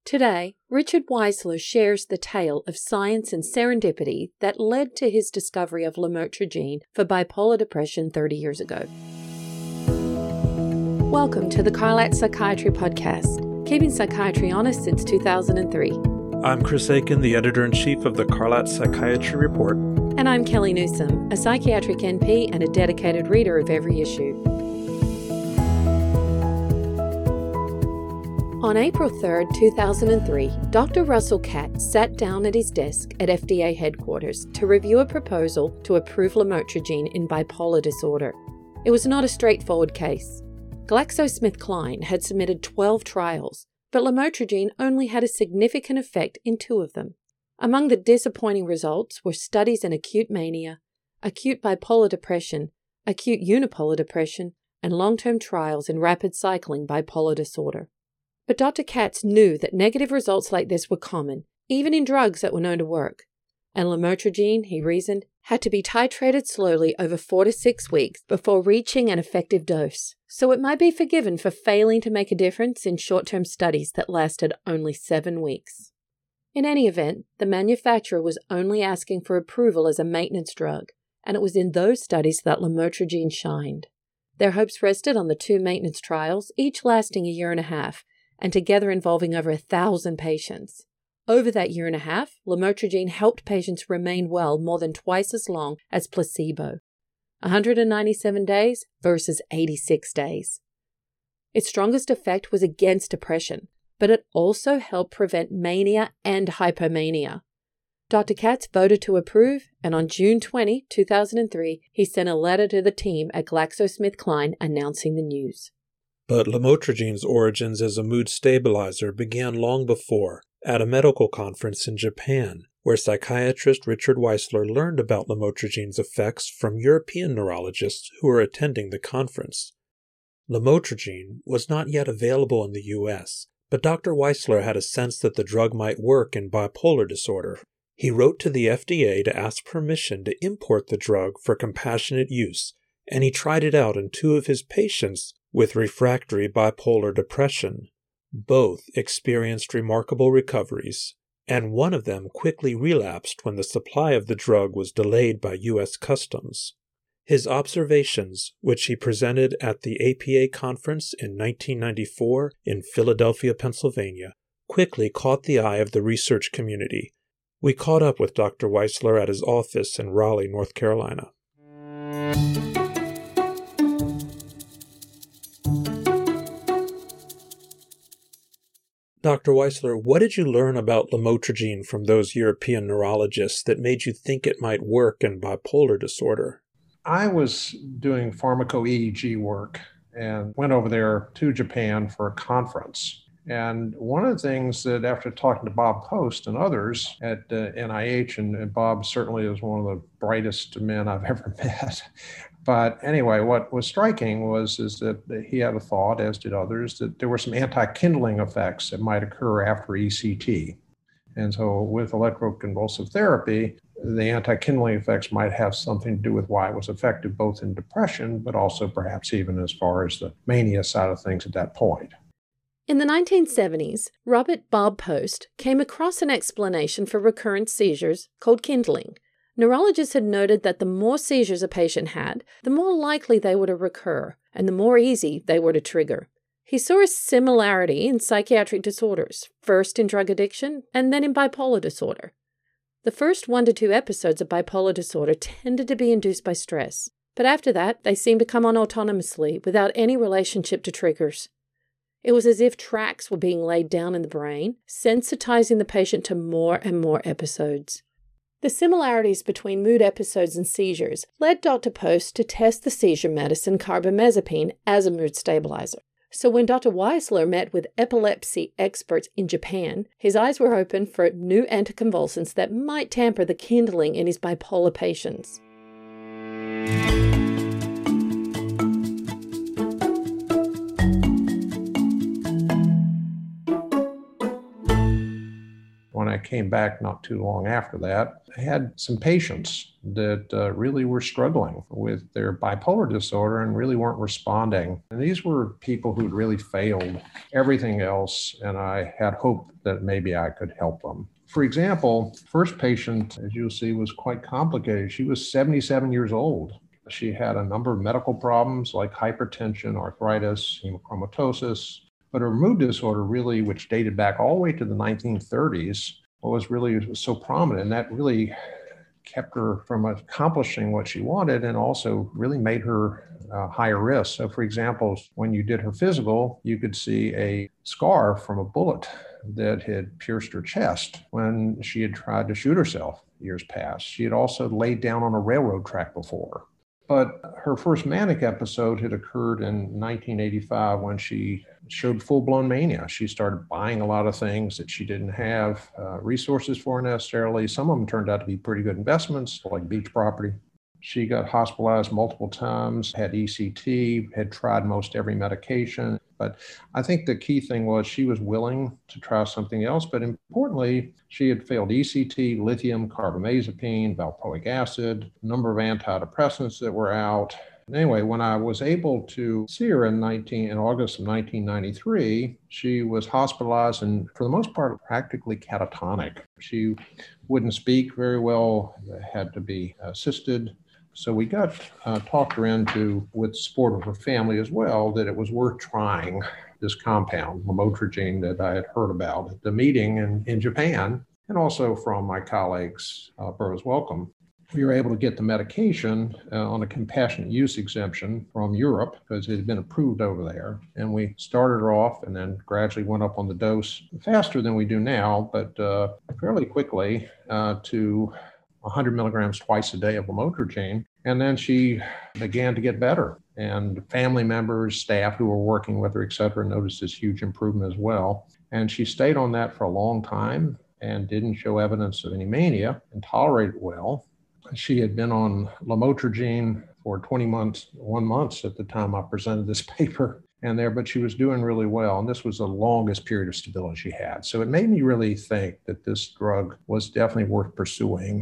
Today, Richard Weisler shares the tale of science and serendipity that led to his discovery of lamotrigine for bipolar depression 30 years ago. Welcome to the Carlat Psychiatry Podcast, keeping psychiatry honest since 2003. I'm Chris Aiken, the editor-in-chief of the Carlat Psychiatry Report. And I'm Kelly Newsome, a psychiatric NP and a dedicated reader of every issue. On April 3, 2003, Dr. Russell Katz sat down at his desk at FDA headquarters to review a proposal to approve lamotrigine in bipolar disorder. It was not a straightforward case. GlaxoSmithKline had submitted 12 trials, but lamotrigine only had a significant effect in 2 of them. Among the disappointing results were studies in acute mania, acute bipolar depression, acute unipolar depression, and long-term trials in rapid cycling bipolar disorder. But Dr. Katz knew that negative results like this were common, even in drugs that were known to work. And lamotrigine, he reasoned, had to be titrated slowly over 4 to 6 weeks before reaching an effective dose, so it might be forgiven for failing to make a difference in short-term studies that lasted only 7 weeks. In any event, the manufacturer was only asking for approval as a maintenance drug, and it was in those studies that lamotrigine shined. Their hopes rested on the 2 maintenance trials, each lasting a year and a half, and together involving over 1,000 patients. Over that year and a half, lamotrigine helped patients remain well more than twice as long as placebo, 197 days versus 86 days. Its strongest effect was against depression, but it also helped prevent mania and hypomania. Dr. Katz voted to approve, and on June 20, 2003, he sent a letter to the team at GlaxoSmithKline announcing the news. But lamotrigine's origins as a mood stabilizer began long before, at a medical conference in Japan, where psychiatrist Richard Weisler learned about lamotrigine's effects from European neurologists who were attending the conference. Lamotrigine was not yet available in the U.S., but Dr. Weisler had a sense that the drug might work in bipolar disorder. He wrote to the FDA to ask permission to import the drug for compassionate use, and he tried it out in 2 of his patients with refractory bipolar depression. Both experienced remarkable recoveries, and one of them quickly relapsed when the supply of the drug was delayed by U.S. Customs. His observations, which he presented at the APA conference in 1994 in Philadelphia, Pennsylvania, quickly caught the eye of the research community. We caught up with Dr. Weisler at his office in Raleigh, North Carolina. Dr. Weisler, what did you learn about lamotrigine from those European neurologists that made you think it might work in bipolar disorder? I was doing pharmaco-EEG work and went over there to Japan for a conference. And one of the things that after talking to Bob Post and others at NIH, and Bob certainly is one of the brightest men I've ever met. But anyway, what was striking is that he had a thought, as did others, that there were some anti-kindling effects that might occur after ECT. And so with electroconvulsive therapy, the anti-kindling effects might have something to do with why it was effective both in depression, but also perhaps even as far as the mania side of things at that point. In the 1970s, Robert Bob Post came across an explanation for recurrent seizures called kindling. Neurologists had noted that the more seizures a patient had, the more likely they were to recur, and the more easy they were to trigger. He saw a similarity in psychiatric disorders, first in drug addiction and then in bipolar disorder. The first 1 to 2 episodes of bipolar disorder tended to be induced by stress, but after that, they seemed to come on autonomously without any relationship to triggers. It was as if tracks were being laid down in the brain, sensitizing the patient to more and more episodes. The similarities between mood episodes and seizures led Dr. Post to test the seizure medicine carbamazepine as a mood stabilizer. So when Dr. Weisler met with epilepsy experts in Japan, his eyes were open for new anticonvulsants that might tamper the kindling in his bipolar patients. when I came back not too long after that, I had some patients that really were struggling with their bipolar disorder and really weren't responding. And these were people who'd really failed everything else, and I had hope that maybe I could help them. For example, first patient, as you'll see, was quite complicated. She was 77 years old. She had a number of medical problems like hypertension, arthritis, hemochromatosis, but her mood disorder really, which dated back all the way to the 1930s, was so prominent, and that really kept her from accomplishing what she wanted and also really made her higher risk. So for example, when you did her physical, you could see a scar from a bullet that had pierced her chest when she had tried to shoot herself years past. She had also laid down on a railroad track before. But her first manic episode had occurred in 1985 when she showed full-blown mania. She started buying a lot of things that she didn't have resources for necessarily. Some of them turned out to be pretty good investments, like beach property. She got hospitalized multiple times, had ECT, had tried most every medication. But I think the key thing was she was willing to try something else. But importantly, she had failed ECT, lithium, carbamazepine, valproic acid, a number of antidepressants that were out. Anyway, when I was able to see her in August of 1993, she was hospitalized and for the most part, practically catatonic. She wouldn't speak very well, had to be assisted. So we talked her into, with support of her family as well, that it was worth trying this compound, lamotrigine, that I had heard about at the meeting in Japan, and also from my colleagues, Burroughs Wellcome. We were able to get the medication on a compassionate use exemption from Europe because it had been approved over there. And we started her off and then gradually went up on the dose faster than we do now, but fairly quickly to 100 milligrams twice a day of lamotrigine. And then she began to get better. And family members, staff who were working with her, et cetera, noticed this huge improvement as well. And she stayed on that for a long time and didn't show evidence of any mania and tolerated it well. She had been on lamotrigine for 21 months at the time I presented this paper but she was doing really well. And this was the longest period of stability she had. So it made me really think that this drug was definitely worth pursuing.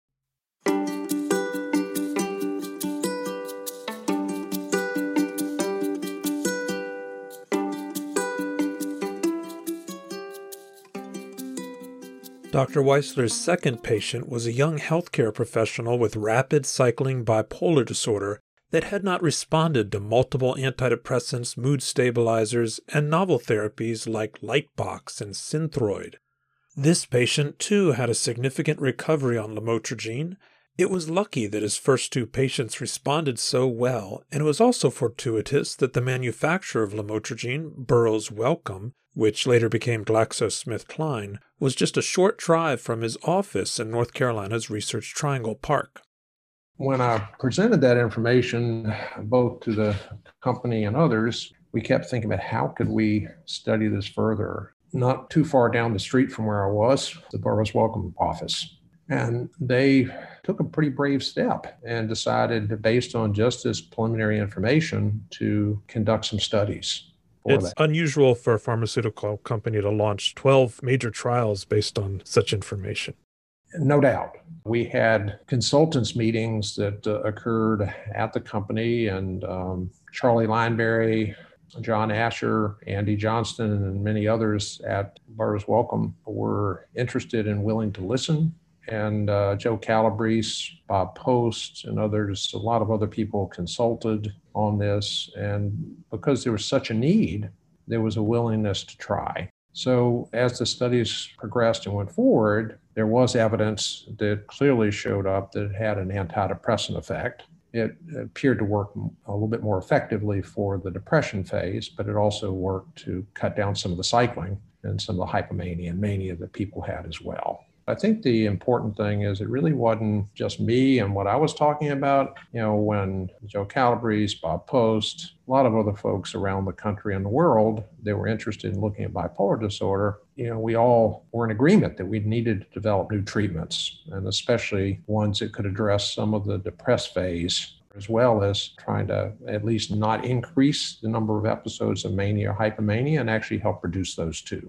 Dr. Weissler's second patient was a young healthcare professional with rapid cycling bipolar disorder that had not responded to multiple antidepressants, mood stabilizers, and novel therapies like Lightbox and Synthroid. This patient, too, had a significant recovery on lamotrigine. It was lucky that his first two patients responded so well, and it was also fortuitous that the manufacturer of lamotrigine, Burroughs Wellcome, which later became GlaxoSmithKline, was just a short drive from his office in North Carolina's Research Triangle Park. When I presented that information both to the company and others, we kept thinking about how could we study this further. Not too far down the street from where I was, the Burroughs Wellcome office. And they took a pretty brave step and decided, based on just this preliminary information, to conduct some studies. It's unusual for a pharmaceutical company to launch 12 major trials based on such information. No doubt. We had consultants meetings that occurred at the company, and Charlie Lineberry, John Asher, Andy Johnston, and many others at Burroughs Wellcome were interested and willing to listen. And Joe Calabrese, Bob Post, and others, a lot of other people consulted on this. And because there was such a need, there was a willingness to try. So as the studies progressed and went forward, there was evidence that clearly showed up that it had an antidepressant effect. It appeared to work a little bit more effectively for the depression phase, but it also worked to cut down some of the cycling and some of the hypomania and mania that people had as well. I think the important thing is it really wasn't just me and what I was talking about. You know, when Joe Calabrese, Bob Post, a lot of other folks around the country and the world, they were interested in looking at bipolar disorder. You know, we all were in agreement that we needed to develop new treatments, and especially ones that could address some of the depressed phase, as well as trying to at least not increase the number of episodes of mania or hypomania and actually help reduce those too.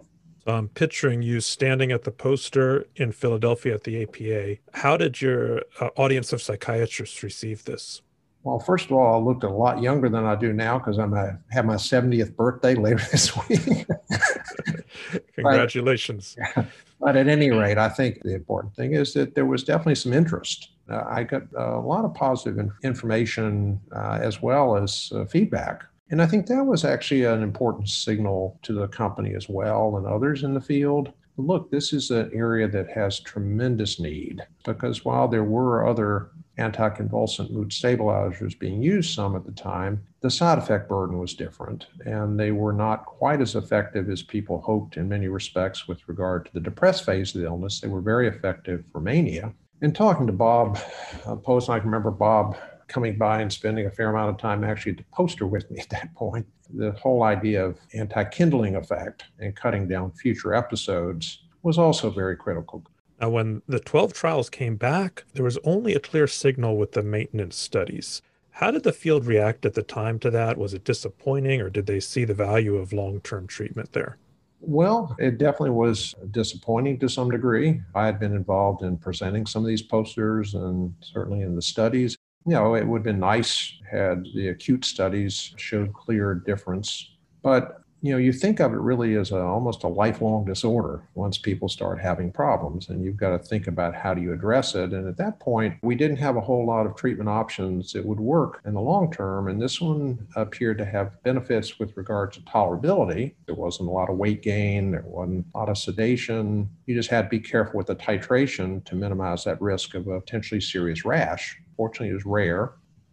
I'm picturing you standing at the poster in Philadelphia at the APA. How did your audience of psychiatrists receive this? Well, first of all, I looked a lot younger than I do now because have my 70th birthday later this week. but, Congratulations. but at any rate, I think the important thing is that there was definitely some interest. I got a lot of positive information as well as feedback. And I think that was actually an important signal to the company as well and others in the field. Look, this is an area that has tremendous need because while there were other anticonvulsant mood stabilizers being used some at the time, the side effect burden was different, and they were not quite as effective as people hoped in many respects with regard to the depressed phase of the illness. They were very effective for mania. And talking to Bob Post, I can remember Bob coming by and spending a fair amount of time actually at the poster with me at that point. The whole idea of anti-kindling effect and cutting down future episodes was also very critical. Now, when the 12 trials came back, there was only a clear signal with the maintenance studies. How did the field react at the time to that? Was it disappointing, or did they see the value of long-term treatment there? Well, it definitely was disappointing to some degree. I had been involved in presenting some of these posters and certainly in the studies. It would have been nice had the acute studies showed clear difference. But, you think of it really as almost a lifelong disorder once people start having problems, and you've got to think about how do you address it. And at that point, we didn't have a whole lot of treatment options that would work in the long term. And this one appeared to have benefits with regard to tolerability. There wasn't a lot of weight gain. There wasn't a lot of sedation. You just had to be careful with the titration to minimize that risk of a potentially serious rash. Fortunately, it was rare.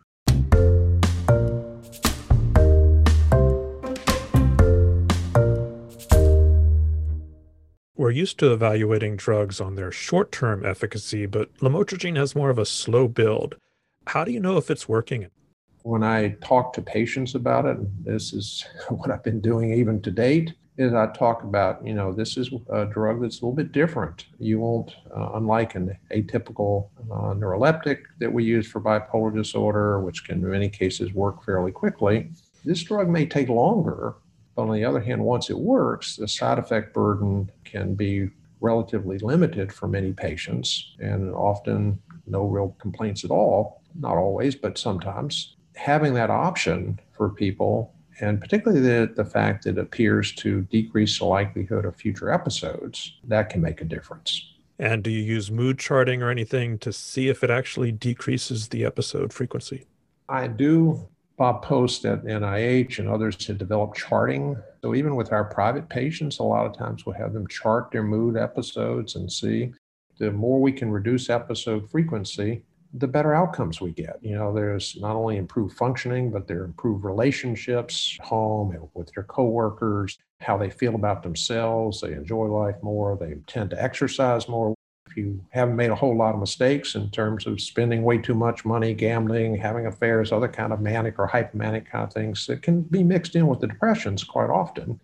We're used to evaluating drugs on their short-term efficacy, but lamotrigine has more of a slow build. How do you know if it's working? When I talk to patients about it, and this is what I've been doing even to date, is I talk about, this is a drug that's a little bit different. You won't, unlike an atypical neuroleptic that we use for bipolar disorder, which can in many cases work fairly quickly, this drug may take longer. But on the other hand, once it works, the side effect burden can be relatively limited for many patients and often no real complaints at all. Not always, but sometimes. Having that option for people, and particularly the fact that it appears to decrease the likelihood of future episodes, that can make a difference. And do you use mood charting or anything to see if it actually decreases the episode frequency? I do. Bob Post at NIH and others had developed charting. So even with our private patients, a lot of times we'll have them chart their mood episodes and see. The more we can reduce episode frequency, the better outcomes we get. There's not only improved functioning, but there are improved relationships at home and with their coworkers, how they feel about themselves. They enjoy life more. They tend to exercise more. If you haven't made a whole lot of mistakes in terms of spending way too much money, gambling, having affairs, other kind of manic or hypomanic kind of things that can be mixed in with the depressions quite often.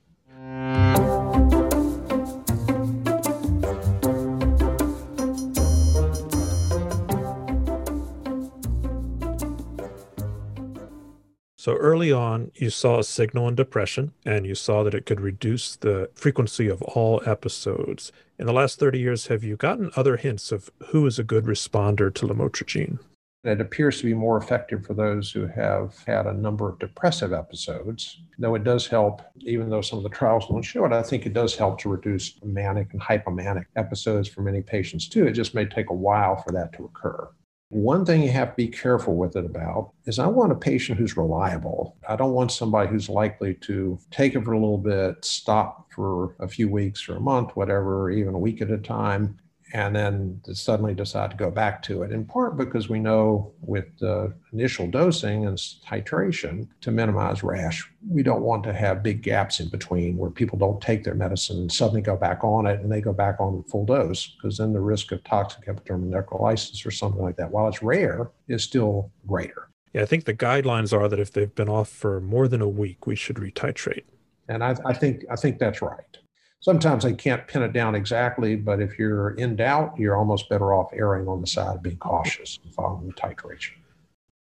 So early on, you saw a signal in depression, and you saw that it could reduce the frequency of all episodes. In the last 30 years, have you gotten other hints of who is a good responder to lamotrigine? It appears to be more effective for those who have had a number of depressive episodes, though it does help, even though some of the trials don't show it, I think it does help to reduce manic and hypomanic episodes for many patients too. It just may take a while for that to occur. One thing you have to be careful with it about is I want a patient who's reliable. I don't want somebody who's likely to take it for a little bit, stop for a few weeks or a month, whatever, even a week at a time, and then to suddenly decide to go back to it, in part because we know with the initial dosing and titration to minimize rash, we don't want to have big gaps in between where people don't take their medicine and suddenly go back on it and they go back on full dose, because then the risk of toxic epidermal necrolysis or something like that, while it's rare, is still greater. Yeah, I think the guidelines are that if they've been off for more than a week, we should retitrate. And I think that's right. Sometimes they can't pin it down exactly, but if you're in doubt, you're almost better off erring on the side of being cautious and following the titration.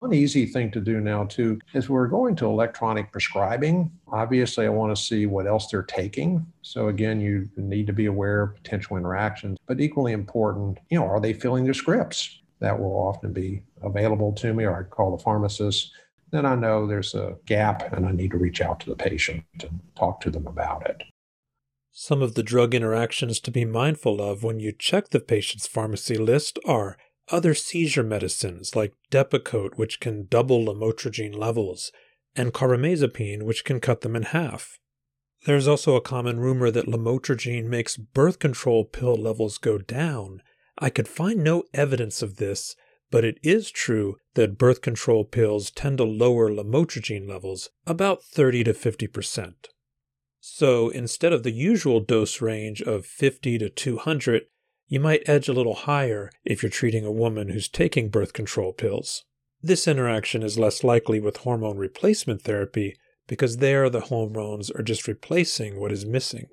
One easy thing to do now, too, is we're going to electronic prescribing. Obviously, I want to see what else they're taking. So again, you need to be aware of potential interactions, but equally important, are they filling their scripts? That will often be available to me, or I call the pharmacist. Then I know there's a gap and I need to reach out to the patient and talk to them about it. Some of the drug interactions to be mindful of when you check the patient's pharmacy list are other seizure medicines like Depakote, which can double lamotrigine levels, and carbamazepine, which can cut them in half. There's also a common rumor that lamotrigine makes birth control pill levels go down. I could find no evidence of this, but it is true that birth control pills tend to lower lamotrigine levels about 30 to 50%. So instead of the usual dose range of 50 to 200, you might edge a little higher if you're treating a woman who's taking birth control pills. This interaction is less likely with hormone replacement therapy because there the hormones are just replacing what is missing.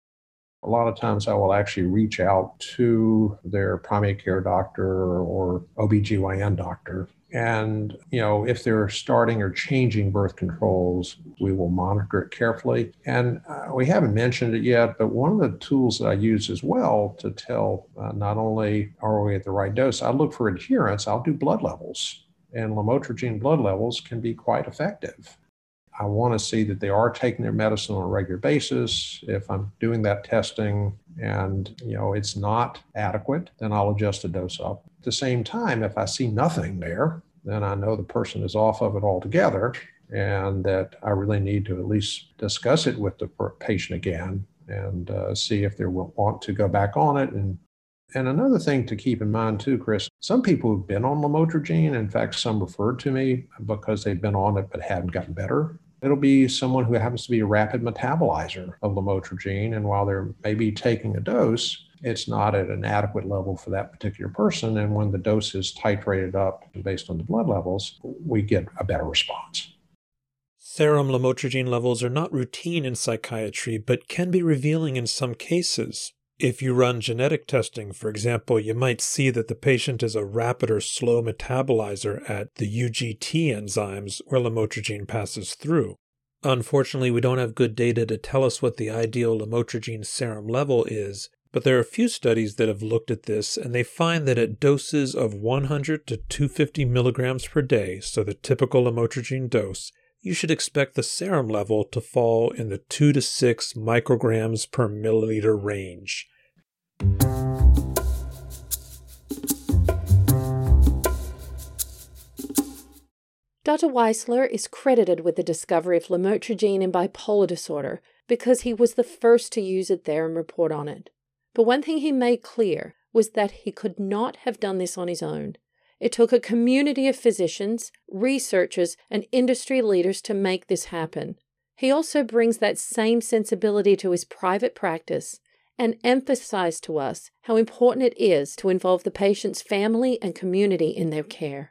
A lot of times I will actually reach out to their primary care doctor or OBGYN doctor. And, if they're starting or changing birth controls, we will monitor it carefully. And we haven't mentioned it yet, but one of the tools that I use as well to tell not only are we at the right dose, I look for adherence, I'll do blood levels. And lamotrigine blood levels can be quite effective. I want to see that they are taking their medicine on a regular basis. If I'm doing that testing and, it's not adequate, then I'll adjust the dose up. At the same time, if I see nothing there, then I know the person is off of it altogether and that I really need to at least discuss it with the patient again and see if they will want to go back on it. And another thing to keep in mind too, Chris, some people who've been on lamotrigine, in fact, some referred to me because they've been on it but hadn't gotten better. It'll be someone who happens to be a rapid metabolizer of lamotrigine, and while they're maybe taking a dose, it's not at an adequate level for that particular person. And when the dose is titrated up based on the blood levels, we get a better response. Serum lamotrigine levels are not routine in psychiatry, but can be revealing in some cases. If you run genetic testing, for example, you might see that the patient is a rapid or slow metabolizer at the UGT enzymes where lamotrigine passes through. Unfortunately, we don't have good data to tell us what the ideal lamotrigine serum level is, but there are a few studies that have looked at this, and they find that at doses of 100 to 250 milligrams per day, so the typical lamotrigine dose, you should expect the serum level to fall in the 2 to 6 micrograms per milliliter range. Dr. Weisler is credited with the discovery of lamotrigine in bipolar disorder because he was the first to use it there and report on it. But one thing he made clear was that he could not have done this on his own. It took a community of physicians, researchers, and industry leaders to make this happen. He also brings that same sensibility to his private practice and emphasized to us how important it is to involve the patient's family and community in their care.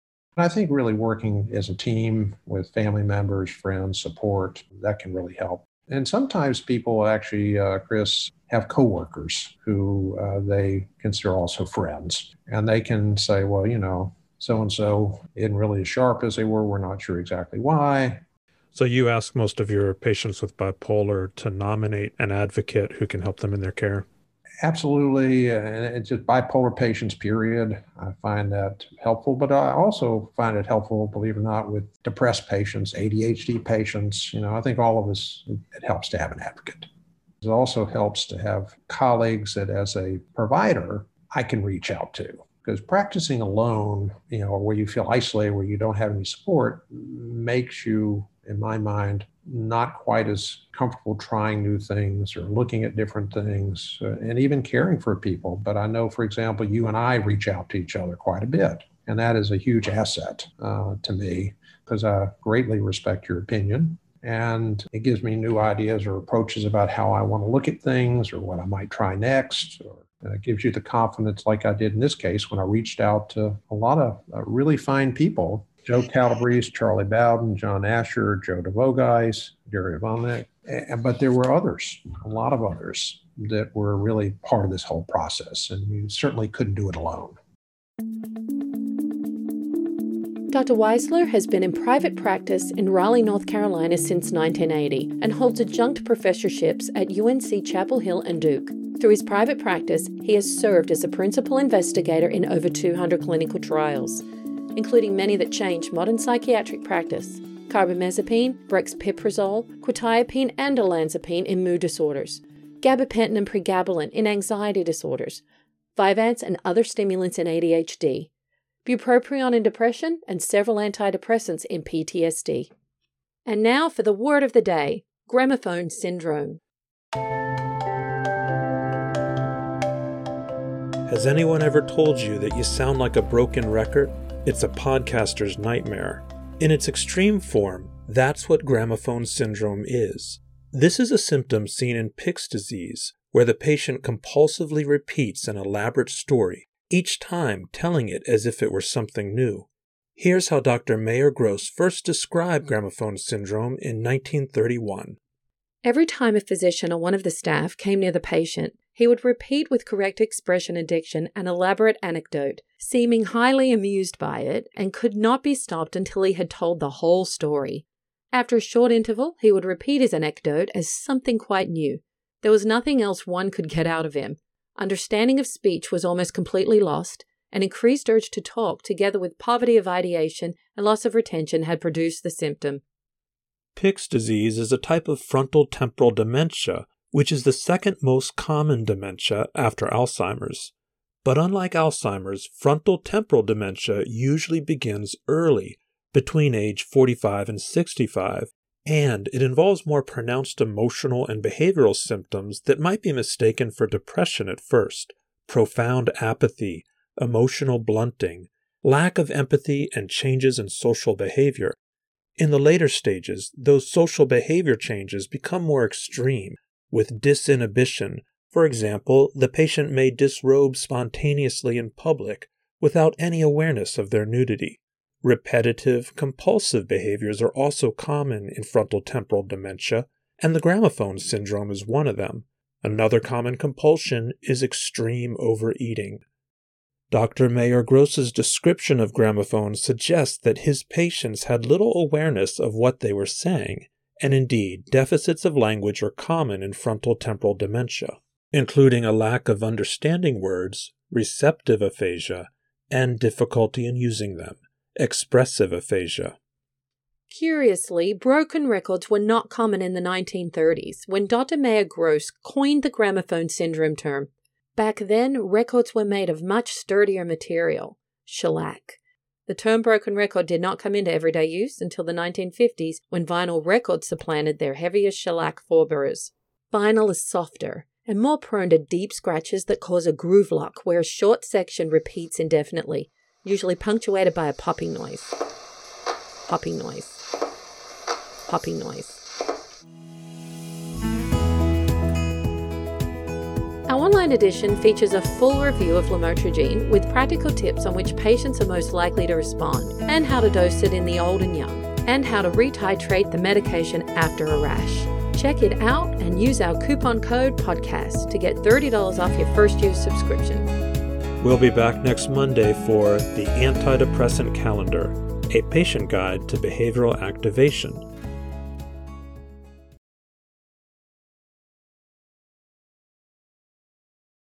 I think really working as a team with family members, friends, support, that can really help. And sometimes people actually, Chris, have coworkers who they consider also friends. And they can say, well, so-and-so isn't really as sharp as they were. We're not sure exactly why. So you ask most of your patients with bipolar to nominate an advocate who can help them in their care? Absolutely. And it's just bipolar patients, period. I find that helpful, but I also find it helpful, believe it or not, with depressed patients, ADHD patients. I think all of us, it helps to have an advocate. It also helps to have colleagues that as a provider, I can reach out to. Because practicing alone, where you feel isolated, where you don't have any support, makes you, in my mind, not quite as comfortable trying new things or looking at different things and even caring for people. But I know, for example, you and I reach out to each other quite a bit. And that is a huge asset to me because I greatly respect your opinion. And it gives me new ideas or approaches about how I want to look at things or what I might try next. Or it gives you the confidence like I did in this case when I reached out to a lot of really fine people. Joe Calabrese, Charlie Bowden, John Asher, Joe DeVogeis, Gary Ivanek. But there were others, a lot of others that were really part of this whole process. And you certainly couldn't do it alone. Dr. Weisler has been in private practice in Raleigh, North Carolina since 1980 and holds adjunct professorships at UNC Chapel Hill and Duke. Through his private practice, he has served as a principal investigator in over 200 clinical trials, including many that changed modern psychiatric practice: carbamazepine, brexpiprazole, quetiapine and olanzapine in mood disorders, gabapentin and pregabalin in anxiety disorders, Vyvanse and other stimulants in ADHD, bupropion in depression, and several antidepressants in PTSD. And now for the word of the day, gramophone syndrome. Has anyone ever told you that you sound like a broken record? It's a podcaster's nightmare. In its extreme form, that's what gramophone syndrome is. This is a symptom seen in Pick's disease, where the patient compulsively repeats an elaborate story, each time telling it as if it were something new. Here's how Dr. Mayer Gross first described gramophone syndrome in 1931. Every time a physician or one of the staff came near the patient, he would repeat with correct expression and diction an elaborate anecdote, seeming highly amused by it, and could not be stopped until he had told the whole story. After a short interval, he would repeat his anecdote as something quite new. There was nothing else one could get out of him. Understanding of speech was almost completely lost. An increased urge to talk, together with poverty of ideation and loss of retention, had produced the symptom. Pick's disease is a type of frontal temporal dementia, which is the second most common dementia after Alzheimer's. But unlike Alzheimer's, frontal temporal dementia usually begins early, between age 45 and 65, and it involves more pronounced emotional and behavioral symptoms that might be mistaken for depression at first: profound apathy, emotional blunting, lack of empathy, and changes in social behavior. In the later stages, those social behavior changes become more extreme, with disinhibition. For example, the patient may disrobe spontaneously in public without any awareness of their nudity. Repetitive, compulsive behaviors are also common in frontal temporal dementia, and the gramophone syndrome is one of them. Another common compulsion is extreme overeating. Dr. Mayer Gross's description of gramophone suggests that his patients had little awareness of what they were saying, and indeed, deficits of language are common in frontal temporal dementia, including a lack of understanding words, receptive aphasia, and difficulty in using them, expressive aphasia. Curiously, broken records were not common in the 1930s, when Dr. Mayer Gross coined the gramophone syndrome term. Back then, records were made of much sturdier material, shellac. The term broken record did not come into everyday use until the 1950s, when vinyl records supplanted their heavier shellac forebearers. Vinyl is softer and more prone to deep scratches that cause a groove lock where a short section repeats indefinitely, usually punctuated by a popping noise. Popping noise. Popping noise. Our online edition features a full review of lamotrigine with practical tips on which patients are most likely to respond, and how to dose it in the old and young, and how to retitrate the medication after a rash. Check it out and use our coupon code PODCAST to get $30 off your first year subscription. We'll be back next Monday for The Antidepressant Calendar, a patient guide to behavioral activation.